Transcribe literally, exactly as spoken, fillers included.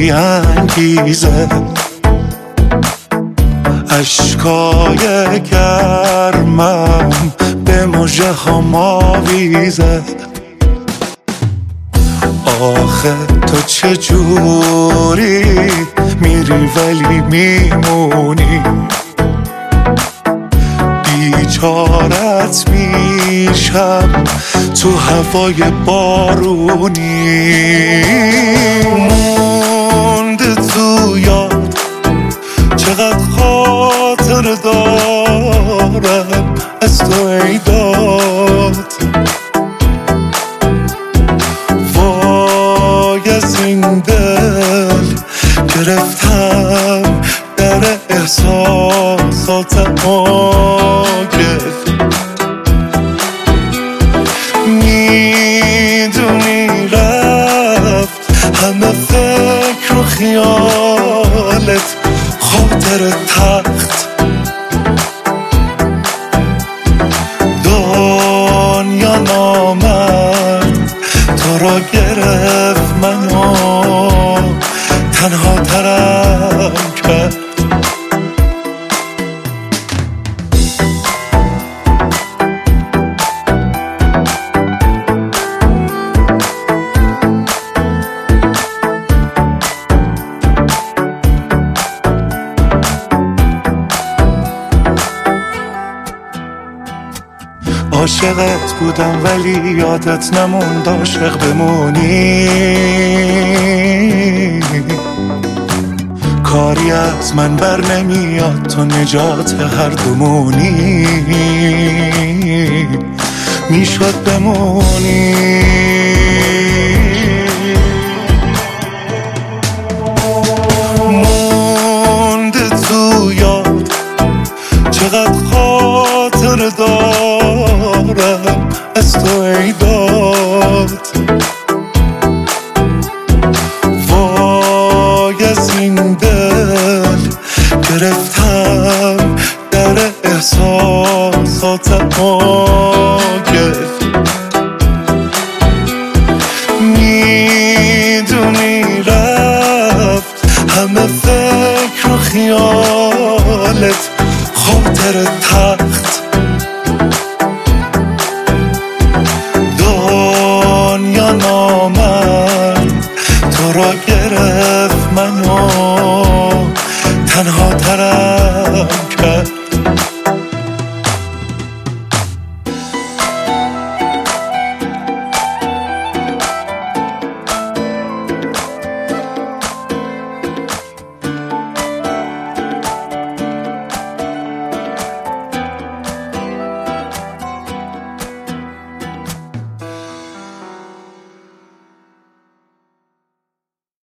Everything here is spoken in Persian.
بی انگیزه، اشکای گرمم به مژه هم آویزه. آخه تو چجوری میری ولی میمونی، بیچارت میشم تو هوای بارونی. مونده تو یاد چقدر خاطر دارم از تو ای داد، وای از این دل گرفتم در احساسات آگل. میدونی رفت همه فکر و خیالت خاطر تخت، دنیا نامد تو را گرفت منو تنها ترم کرد. عاشقت بودم ولی یادت نموند عاشق بمونی، کاری از من بر نمیاد تو نجات هر دومونی، میشد بمونی. مونده تو یاد چقدر خاطر دارم از تو ای داد، وای از این دل گرفتم در احساسات آگل. میدونی رفت همه فکر و خیالت خاطر تخت، دنیا نامد تو را گرفت منو تنها ترم